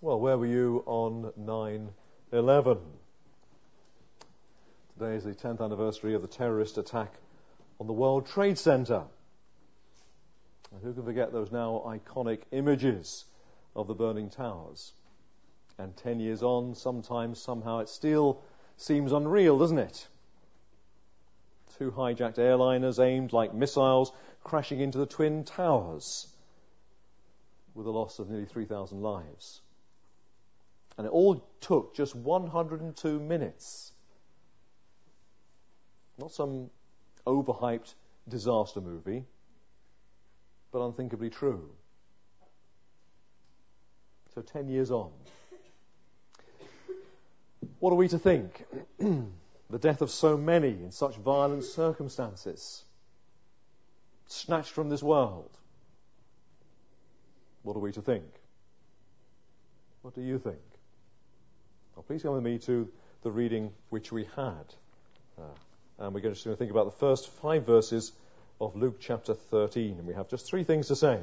Well, where were you on 9/11? Today is the 10th anniversary of the terrorist attack on the World Trade Center. And who can forget those now iconic images of the burning towers? And 10 years on, sometimes, somehow, it still seems unreal, doesn't it? 2 hijacked airliners aimed like missiles crashing into the Twin Towers with the loss of nearly 3,000 lives. And it all took just 102 minutes. Not some overhyped disaster movie, but unthinkably true. So 10 years on. What are we to think? The death of so many in such violent circumstances, snatched from this world. What are we to think? What do you think? Well, please come with me to the reading which we had. And we're going to think about the first 5 verses of Luke chapter 13. And we have just 3 things to say.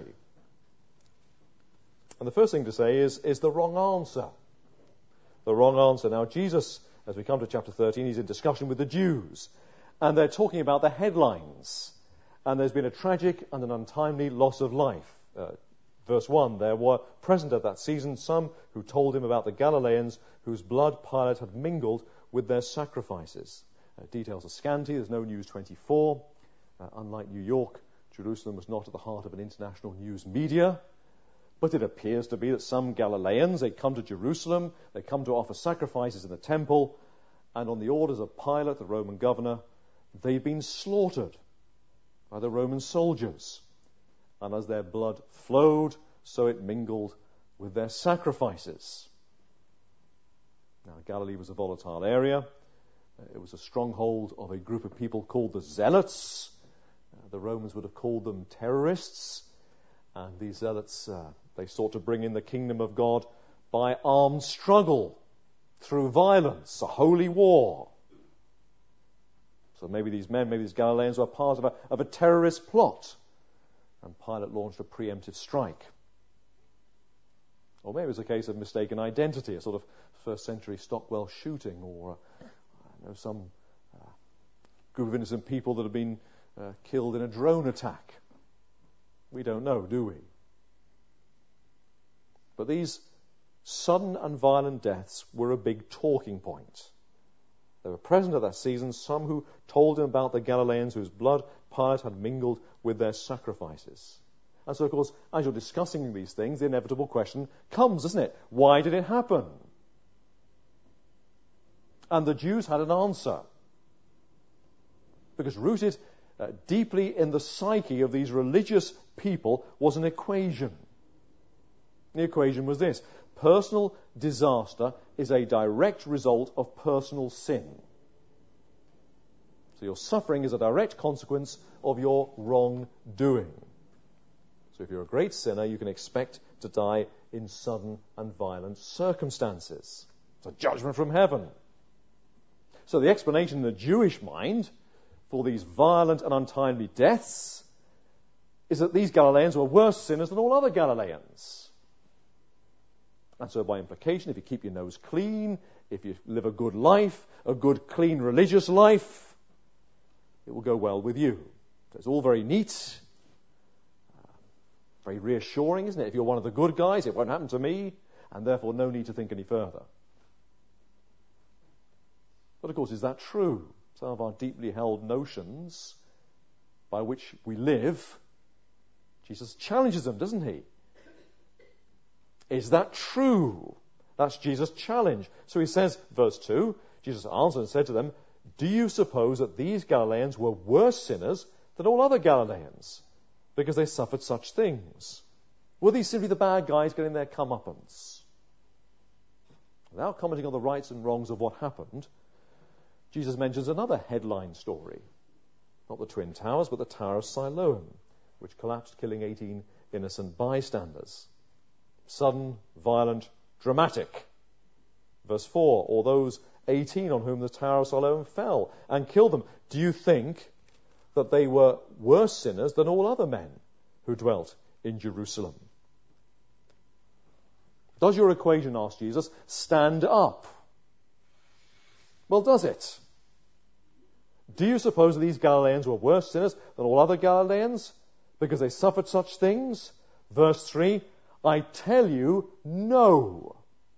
And the first thing to say is the wrong answer. The wrong answer. Now, Jesus, as we come to chapter 13, he's in discussion with the Jews. And they're talking about the headlines. And there's been a tragic and an untimely loss of life. Verse 1, there were present at that season some who told him about the Galileans whose blood Pilate had mingled with their sacrifices. Details are scanty. There's no News 24. Unlike New York, Jerusalem was not at the heart of an international news media. But it appears to be that some Galileans, they come to Jerusalem, they come to offer sacrifices in the temple, and on the orders of Pilate, the Roman governor, they've been slaughtered by the Roman soldiers. And as their blood flowed, so it mingled with their sacrifices. Now, Galilee was a volatile area. It was a stronghold of a group of people called the Zealots. The Romans would have called them terrorists. And these Zealots, they sought to bring in the kingdom of God by armed struggle, through violence, a holy war. So maybe these men, maybe these Galileans were part of a terrorist plot. And Pilate launched a preemptive strike. Or maybe it was a case of mistaken identity, a sort of first century Stockwell shooting, or some group of innocent people that have been killed in a drone attack. We don't know, do we? But these sudden and violent deaths were a big talking point. They were present at that season, some who told him about the Galileans whose blood Pilate had mingled with their sacrifices. And so, of course, as you're discussing these things, the inevitable question comes, doesn't it? Why did it happen? And the Jews had an answer. Because rooted deeply in the psyche of these religious people was an equation. The equation was this: personal disaster is a direct result of personal sin. So your suffering is a direct consequence of your wrongdoing. So if you're a great sinner, you can expect to die in sudden and violent circumstances. It's a judgment from heaven. So the explanation in the Jewish mind for these violent and untimely deaths is that these Galileans were worse sinners than all other Galileans. And so by implication, if you keep your nose clean, if you live a good life, a good, clean, religious life, it will go well with you. So it's all very neat, very reassuring, isn't it? If you're one of the good guys, it won't happen to me, and therefore no need to think any further. But of course, is that true? Some of our deeply held notions by which we live, Jesus challenges them, doesn't he? Is that true? That's Jesus' challenge. So he says, verse 2, Jesus answered and said to them, do you suppose that these Galileans were worse sinners than all other Galileans because they suffered such things? Were these simply the bad guys getting their comeuppance? Without commenting on the rights and wrongs of what happened, Jesus mentions another headline story. Not the Twin Towers, but the Tower of Siloam, which collapsed, killing 18 innocent bystanders. Sudden, violent, dramatic. Verse 4, or those 18 on whom the Tower of Siloam fell and killed them. Do you think that they were worse sinners than all other men who dwelt in Jerusalem? Does your equation, asked Jesus, stand up? Well, does it? Do you suppose that these Galileans were worse sinners than all other Galileans because they suffered such things? Verse 3, I tell you, no.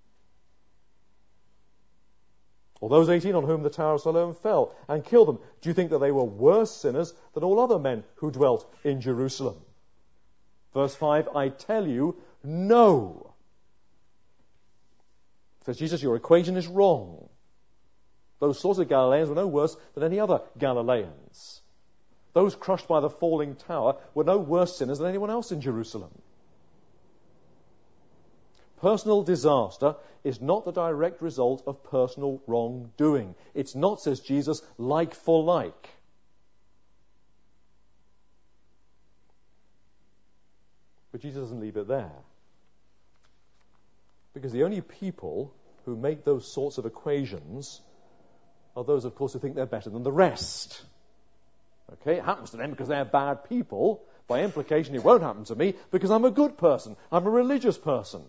Or those 18 on whom the Tower of Siloam fell and killed them, do you think that they were worse sinners than all other men who dwelt in Jerusalem? Verse 5, I tell you, no. Says Jesus, your equation is wrong. Those sorts of Galileans were no worse than any other Galileans. Those crushed by the falling tower were no worse sinners than anyone else in Jerusalem. Personal disaster is not the direct result of personal wrongdoing. It's not, says Jesus, like for like. But Jesus doesn't leave it there. Because the only people who make those sorts of equations are those, of course, who think they're better than the rest. Okay, it happens to them because they're bad people. By implication, it won't happen to me because I'm a good person. I'm a religious person.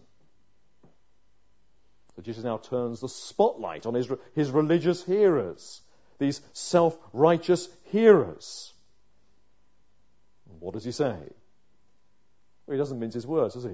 So Jesus now turns the spotlight on his religious hearers, these self-righteous hearers. What does he say? Well, he doesn't mince his words, does he?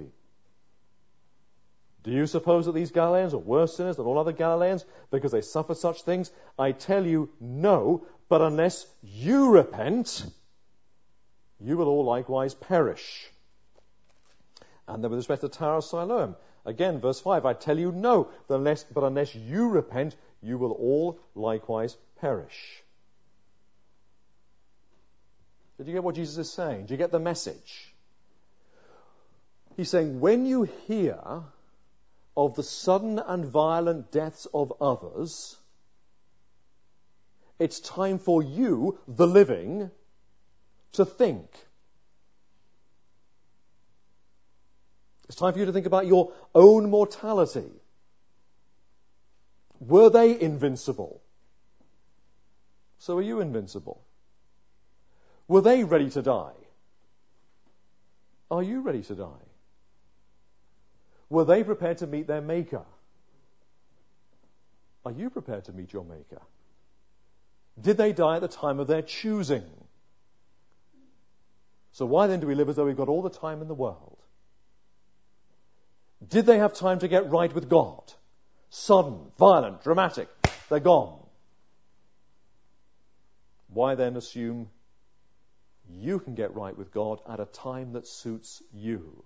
Do you suppose that these Galileans are worse sinners than all other Galileans because they suffered such things? I tell you, no, but unless you repent, you will all likewise perish. And then with respect to the Tower of Siloam, again, verse 5, I tell you, no, but unless you repent, you will all likewise perish. Did you get what Jesus is saying? Do you get the message? He's saying, when you hear of the sudden and violent deaths of others, it's time for you, the living, to think. It's time for you to think about your own mortality. Were they invincible? So are you invincible? Were they ready to die? Are you ready to die? Were they prepared to meet their Maker? Are you prepared to meet your Maker? Did they die at the time of their choosing? So why then do we live as though we've got all the time in the world? Did they have time to get right with God? Sudden, violent, dramatic, they're gone. Why then assume you can get right with God at a time that suits you?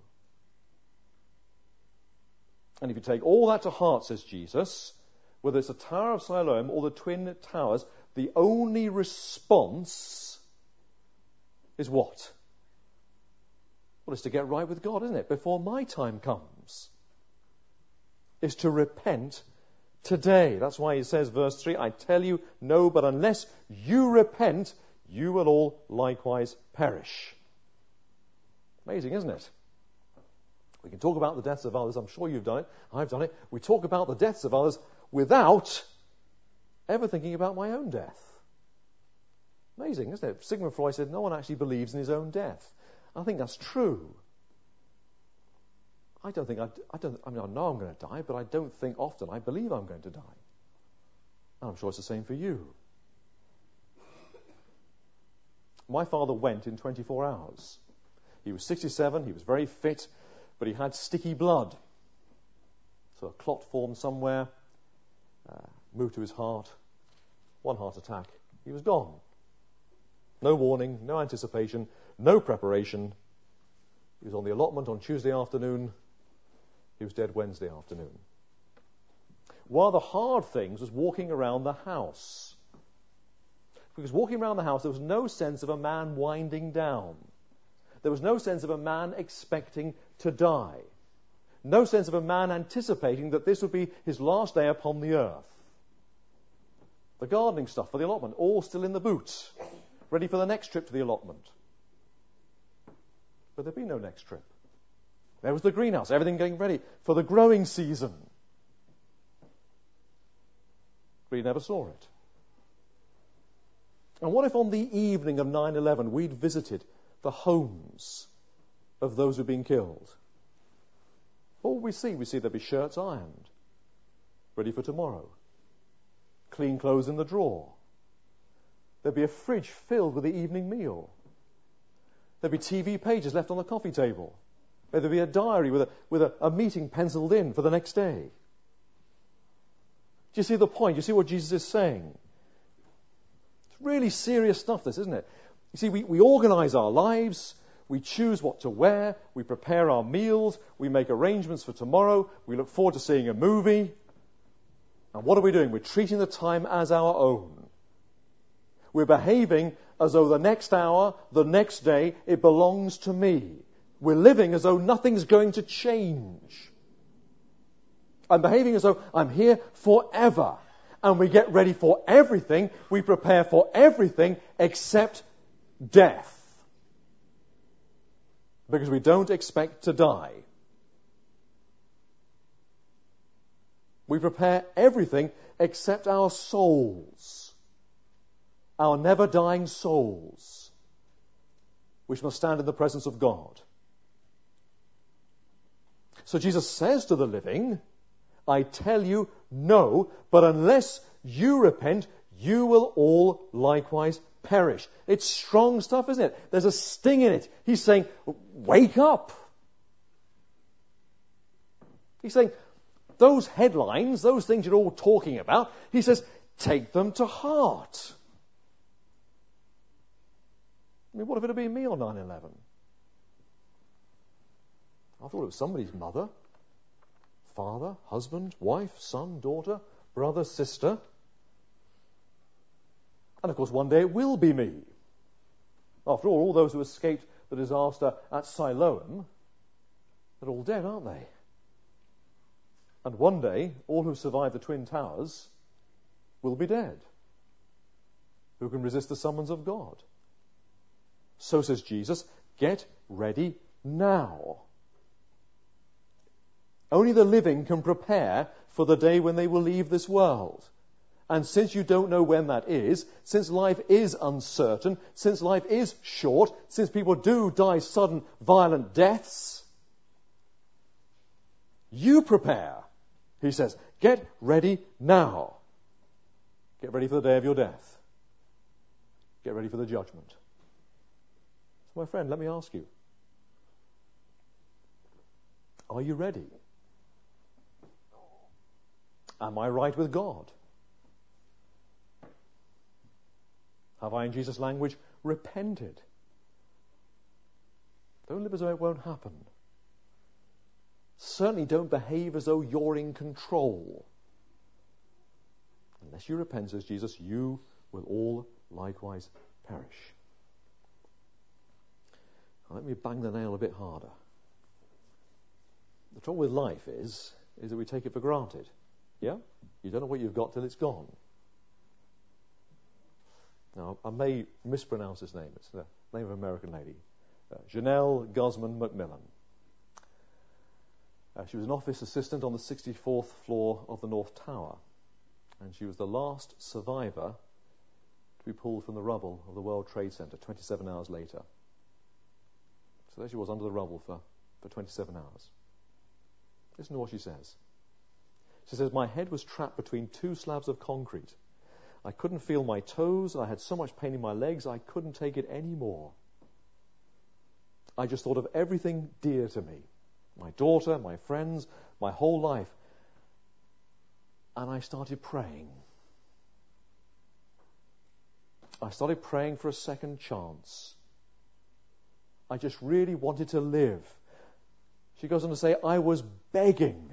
And if you take all that to heart, says Jesus, whether it's the Tower of Siloam or the Twin Towers, the only response is what? Well, it's to get right with God, isn't it? Before my time comes. Is to repent today. That's why he says, verse 3, I tell you, no, but unless you repent, you will all likewise perish. Amazing, isn't it? We can talk about the deaths of others. I'm sure you've done it. I've done it. We talk about the deaths of others without ever thinking about my own death. Amazing, isn't it? Sigmund Freud said no one actually believes in his own death. I think that's true. I know I'm going to die, but I don't think often I believe I'm going to die. And I'm sure it's the same for you. My father went in 24 hours. He was 67, he was very fit, but he had sticky blood. So a clot formed somewhere, moved to his heart, one heart attack, he was gone. No warning, no anticipation, no preparation. He was on the allotment on Tuesday afternoon, he was dead Wednesday afternoon. One of the hard things was walking around the house. Because walking around the house, there was no sense of a man winding down. There was no sense of a man expecting to die. No sense of a man anticipating that this would be his last day upon the earth. The gardening stuff for the allotment, all still in the boot, ready for the next trip to the allotment. But there'd be no next trip. There was the greenhouse, everything getting ready for the growing season. But he never saw it. And what if on the evening of 9/11 we'd visited the homes of those who've been killed? What will we see? We see there'll be shirts ironed, ready for tomorrow. Clean clothes in the drawer. There'll be a fridge filled with the evening meal. There'll be TV pages left on the coffee table. There'll be a diary with a meeting penciled in for the next day. Do you see the point? Do you see what Jesus is saying? It's really serious stuff, this, isn't it? You see, we organize our lives. We choose what to wear. We prepare our meals. We make arrangements for tomorrow. We look forward to seeing a movie. And what are we doing? We're treating the time as our own. We're behaving as though the next hour, the next day, it belongs to me. We're living as though nothing's going to change. I'm behaving as though I'm here forever. And we get ready for everything. We prepare for everything except death. Because we don't expect to die. We prepare everything except our souls. Our never-dying souls, which must stand in the presence of God. So Jesus says to the living, I tell you, no, but unless you repent, you will all likewise perish. It's strong stuff, isn't it? There's a sting in it. He's saying, wake up. He's saying, those headlines, those things you're all talking about, he says, take them to heart. I mean, what if it had been me on 9/11? I thought it was somebody's mother, father, husband, wife, son, daughter, brother, sister. And of course, one day it will be me. After all those who escaped the disaster at Siloam, they're all dead, aren't they? And one day, all who survived the Twin Towers will be dead. Who can resist the summons of God? So says Jesus, get ready now. Only the living can prepare for the day when they will leave this world. And since you don't know when that is, since life is uncertain, since life is short, since people do die sudden, violent deaths, you prepare. He says, get ready now. Get ready for the day of your death. Get ready for the judgment. So my friend, let me ask you, are you ready? Am I right with God? Have I, in Jesus' language, repented? Don't live as though it won't happen. Certainly don't behave as though you're in control. Unless you repent, says Jesus, you will all likewise perish. Now, let me bang the nail a bit harder. The trouble with life is that we take it for granted. Yeah? You don't know what you've got till it's gone. Now, I may mispronounce this name. It's the name of an American lady. Janelle Guzman McMillan. She was an office assistant on the 64th floor of the North Tower. And she was the last survivor to be pulled from the rubble of the World Trade Center 27 hours later. So there she was under the rubble for 27 hours. Listen to what she says. She says, my head was trapped between two slabs of concrete. I couldn't feel my toes. I had so much pain in my legs, I couldn't take it anymore. I just thought of everything dear to me. My daughter, my friends, my whole life. And I started praying. I started praying for a second chance. I just really wanted to live. She goes on to say, I was begging.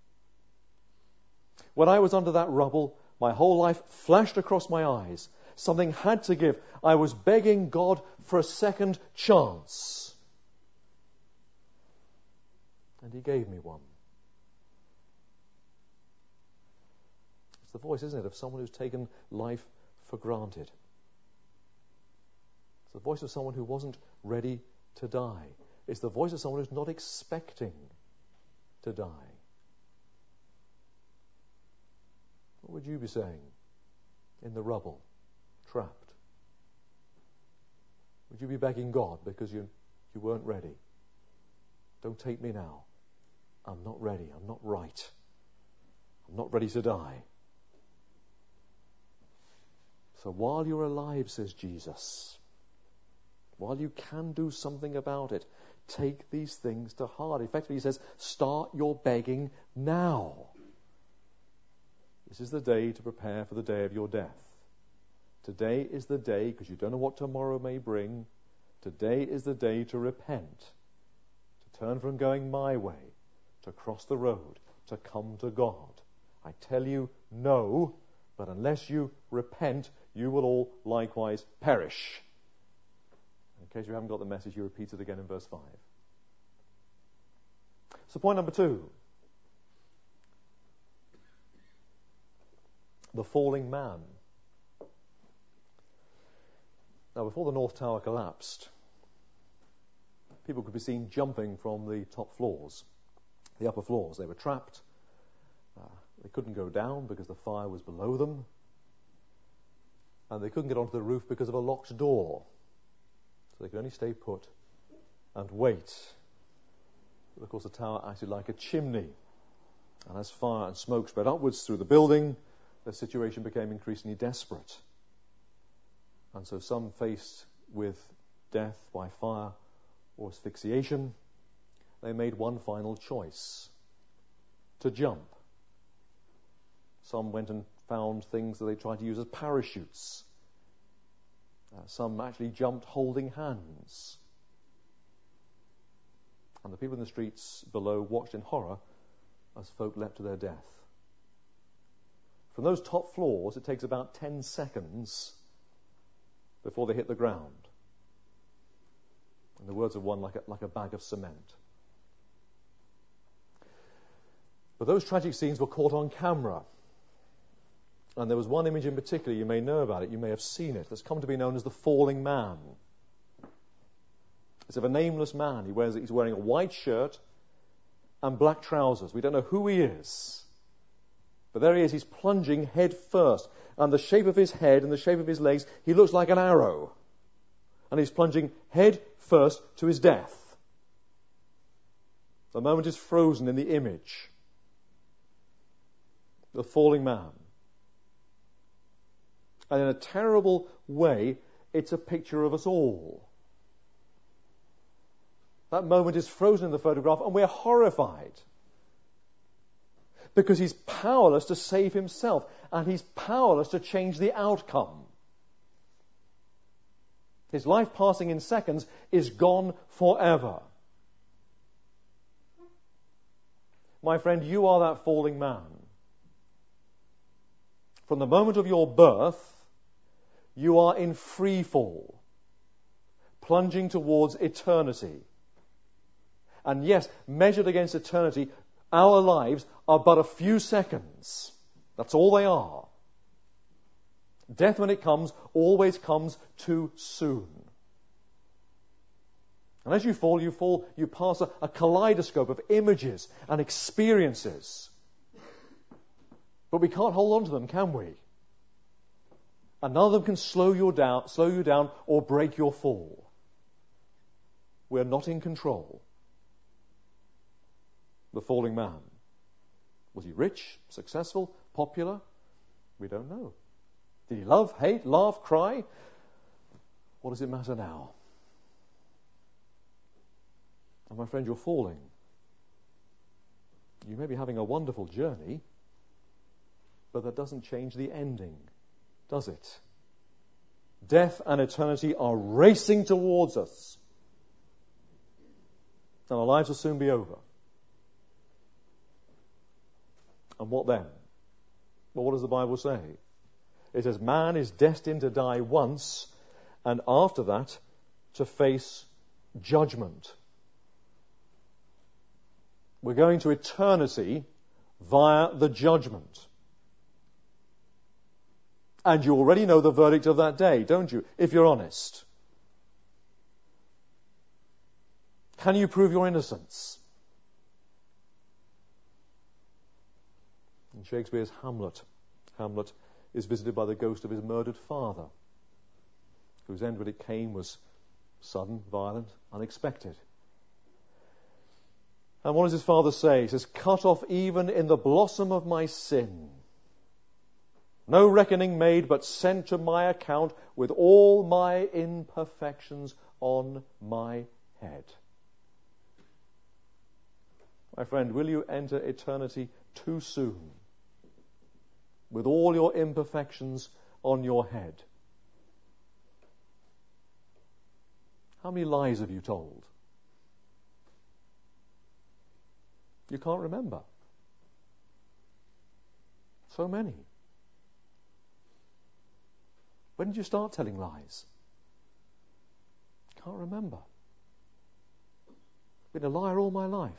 When I was under that rubble, my whole life flashed across my eyes. Something had to give. I was begging God for a second chance. And he gave me one. It's the voice, isn't it, of someone who's taken life for granted. It's the voice of someone who wasn't ready to die. It's the voice of someone who's not expecting to die. What would you be saying in the rubble, trapped? Would you be begging God because you weren't ready? Don't take me now. I'm not ready. I'm not right. I'm not ready to die. So while you're alive, says Jesus, while you can do something about it, take these things to heart. Effectively, he says, start your begging now. This is the day to prepare for the day of your death. Today is the day, because you don't know what tomorrow may bring. Today is the day to repent, to turn from going my way, to cross the road, to come to God. I tell you, no, but unless you repent, you will all likewise perish. In case you haven't got the message, you repeat it again in verse 5. So point number 2. The falling man. Now, before the North Tower collapsed, people could be seen jumping from the top floors, the upper floors. They were trapped. They couldn't go down because the fire was below them. And they couldn't get onto the roof because of a locked door. So they could only stay put and wait. But of course, the tower acted like a chimney. And as fire and smoke spread upwards through the building, the situation became increasingly desperate. And so some faced with death by fire or asphyxiation, they made one final choice: to jump. Some went and found things that they tried to use as parachutes. Some actually jumped holding hands. And the people in the streets below watched in horror as folk leapt to their death. From those top floors, it takes about 10 seconds before they hit the ground. In the words of one, like a bag of cement. But those tragic scenes were caught on camera. And there was one image in particular, you may know about it, you may have seen it, that's come to be known as the falling man. It's of a nameless man. He's wearing a white shirt and black trousers. We don't know who he is. But there he is, he's plunging head first. And the shape of his head and the shape of his legs, he looks like an arrow. And he's plunging head first to his death. The moment is frozen in the image. The falling man. And in a terrible way, it's a picture of us all. That moment is frozen in the photograph, and we're horrified. Because he's powerless to save himself, and he's powerless to change the outcome. His life passing in seconds is gone forever. My friend, you are that falling man. From the moment of your birth, you are in free fall, plunging towards eternity. And yes, measured against eternity, our lives are but a few seconds. That's all they are. Death, when it comes, always comes too soon. And as you fall, you pass a kaleidoscope of images and experiences. But we can't hold on to them, can we? And none of them can slow you down or break your fall. We're not in control. The falling man. Was he rich, successful, popular? We don't know. Did he love, hate, laugh, cry? What does it matter now? And my friend, you're falling. You may be having a wonderful journey, but that doesn't change the ending, does it? Death and eternity are racing towards us. And our lives will soon be over. And what then? Well, what does the Bible say? It says man is destined to die once, and after that to face judgment. We're going to eternity via the judgment. And you already know the verdict of that day, don't you? If you're honest. Can you prove your innocence? In Shakespeare's Hamlet is visited by the ghost of his murdered father, whose end when it came was sudden, violent, unexpected. And what does his father say? He says, cut off even in the blossom of my sin. No reckoning made, but sent to my account with all my imperfections on my head. My friend, will you enter eternity too soon with all your imperfections on your head? How many lies have you told? You can't remember. So many. When did you start telling lies? Can't remember. I've been a liar all my life.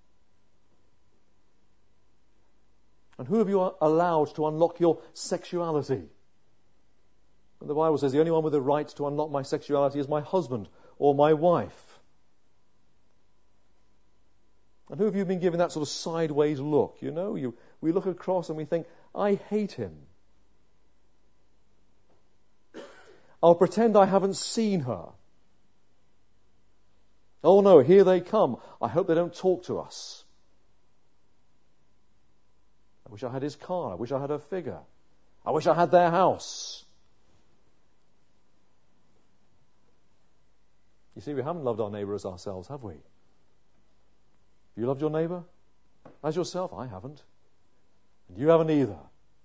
And who have you allowed to unlock your sexuality? And the Bible says the only one with the right to unlock my sexuality is my husband or my wife. And who have you been giving that sort of sideways look? You know, we look across and we think, I hate him. I'll pretend I haven't seen her. Oh no, here they come. I hope they don't talk to us. I wish I had his car. I wish I had her figure. I wish I had their house. You see, we haven't loved our neighbour as ourselves, have we? You loved your neighbour as yourself? I haven't. And you haven't either.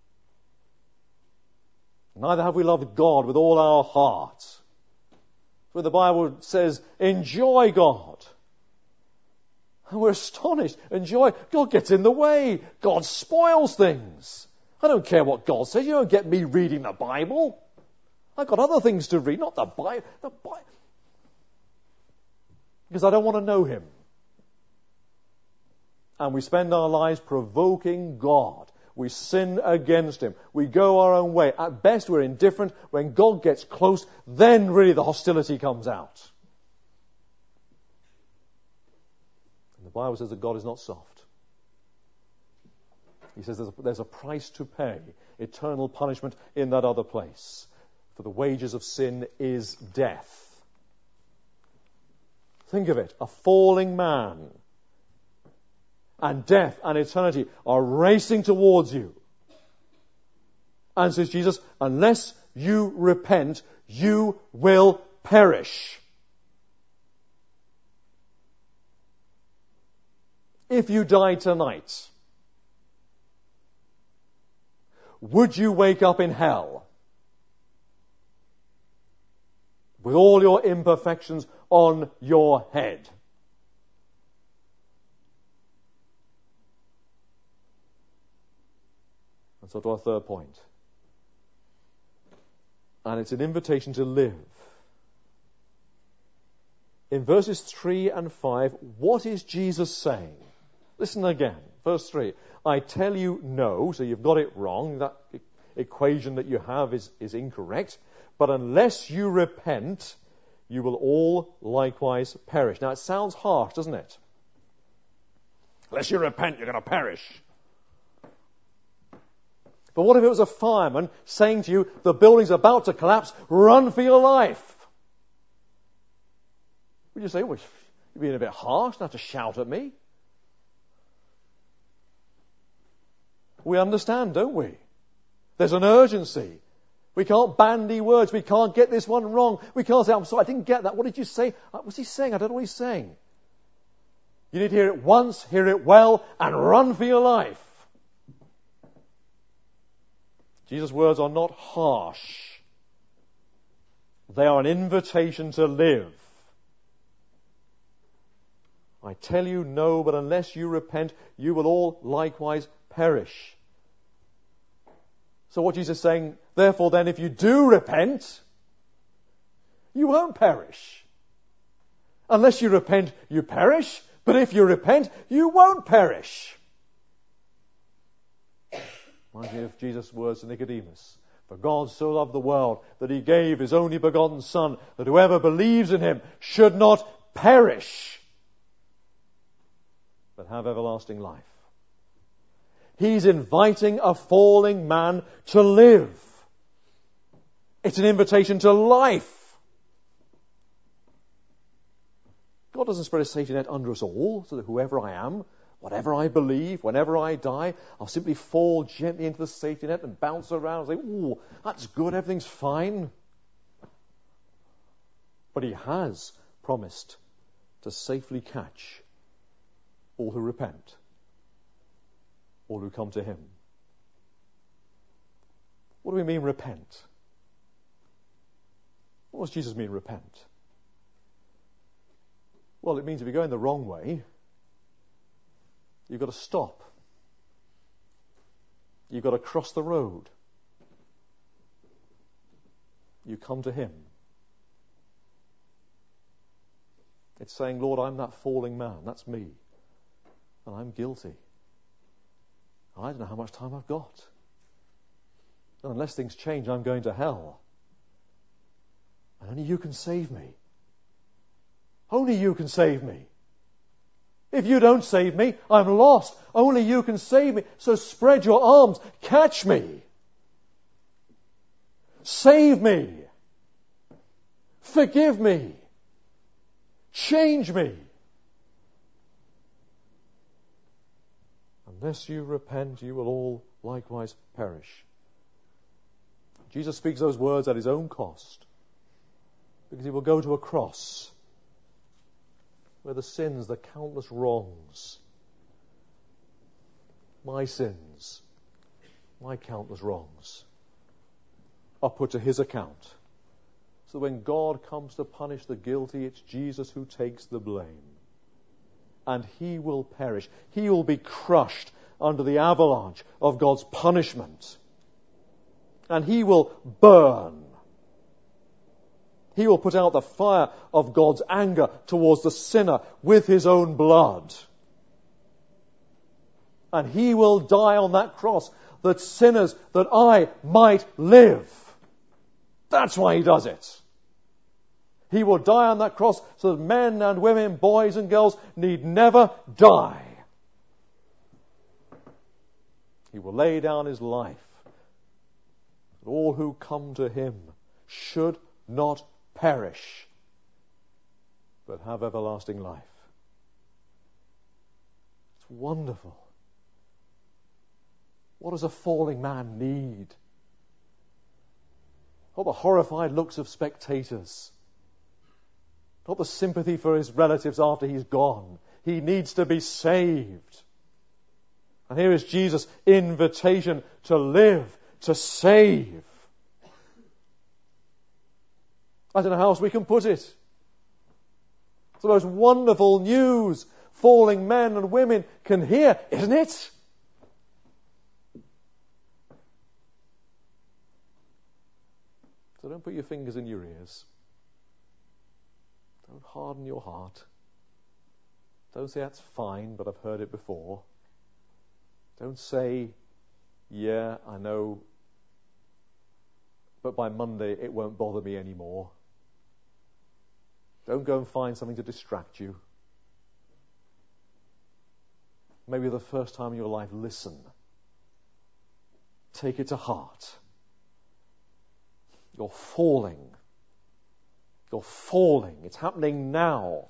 Neither have we loved God with all our heart. For the Bible says, enjoy God. And we're astonished. Enjoy. God gets in the way. God spoils things. I don't care what God says. You don't get me reading the Bible. I've got other things to read, not the Bible. Because I don't want to know him. And we spend our lives provoking God. We sin against him. We go our own way. At best, we're indifferent. When God gets close, then really the hostility comes out. And the Bible says that God is not soft. He says there's a price to pay, eternal punishment in that other place. For the wages of sin is death. Think of it, a falling man. And death and eternity are racing towards you. And says Jesus, unless you repent, you will perish. If you die tonight, would you wake up in hell with all your imperfections on your head? And so to our third point. And it's an invitation to live. In verses 3 and 5, what is Jesus saying? Listen again. Verse 3. I tell you no, so you've got it wrong. That equation that you have is incorrect. But unless you repent, you will all likewise perish. Now it sounds harsh, doesn't it? Unless you repent, you're going to perish. But what if it was a fireman saying to you, the building's about to collapse, run for your life? Would you say, well, you're being a bit harsh, not to shout at me? We understand, don't we? There's an urgency. We can't bandy words. We can't get this one wrong. We can't say, I'm sorry, I didn't get that. What did you say? What's he saying? I don't know what he's saying. You need to hear it once, hear it well, and run for your life. Jesus' words are not harsh. They are an invitation to live. I tell you no, but unless you repent, you will all likewise perish. So what Jesus is saying, therefore then, if you do repent, you won't perish. Unless you repent, you perish. But if you repent, you won't perish. Reminds me of Jesus' words to Nicodemus. For God so loved the world that he gave his only begotten Son, that whoever believes in him should not perish, but have everlasting life. He's inviting a falling man to live. It's an invitation to life. God doesn't spread a safety net under us all, so that whoever I am, whatever I believe, whenever I die, I'll simply fall gently into the safety net and bounce around and say, ooh, that's good, everything's fine. But he has promised to safely catch all who repent, all who come to him. What do we mean, repent? What does Jesus mean, repent? Well, it means if you're going the wrong way, you've got to stop. You've got to cross the road. You come to him. It's saying, Lord, I'm that falling man. That's me. And I'm guilty. I don't know how much time I've got. And unless things change, I'm going to hell. And only you can save me. Only you can save me. If you don't save me, I'm lost. Only you can save me. So spread your arms. Catch me. Save me. Forgive me. Change me. Unless you repent, you will all likewise perish. Jesus speaks those words at his own cost, because he will go to a cross where the sins, the countless wrongs, my sins, my countless wrongs, are put to his account. So when God comes to punish the guilty, it's Jesus who takes the blame. And he will perish. He will be crushed under the avalanche of God's punishment. And he will burn. He will put out the fire of God's anger towards the sinner with his own blood. And he will die on that cross that sinners, that I might live. That's why he does it. He will die on that cross so that men and women, boys and girls need never die. He will lay down his life that all who come to him should not perish, but have everlasting life. It's wonderful. What does a falling man need? Not the horrified looks of spectators. Not the sympathy for his relatives after he's gone. He needs to be saved. And here is Jesus' invitation to live, to save. I don't know how else we can put it. It's the most wonderful news falling men and women can hear, isn't it? So don't put your fingers in your ears. Don't harden your heart. Don't say, that's fine, but I've heard it before. Don't say, yeah, I know, but by Monday it won't bother me anymore. Don't go and find something to distract you. Maybe the first time in your life, listen. Take it to heart. You're falling. You're falling. It's happening now.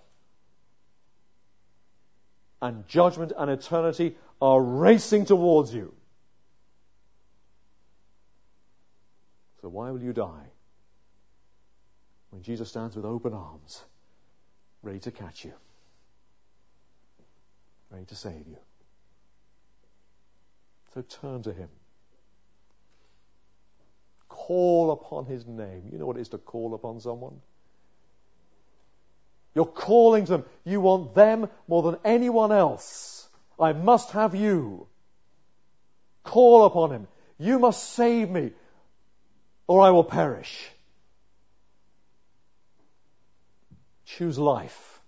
And judgment and eternity are racing towards you. So why will you die when Jesus stands with open arms, ready to catch you, ready to save you? So turn to him. Call upon his name. You know what it is to call upon someone? You're calling to them. You want them more than anyone else. I must have you. Call upon him. You must save me, or I will perish. Choose life.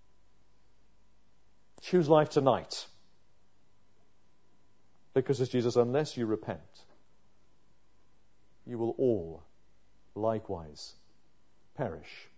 Choose life tonight. Because, as Jesus, unless you repent, you will all likewise perish.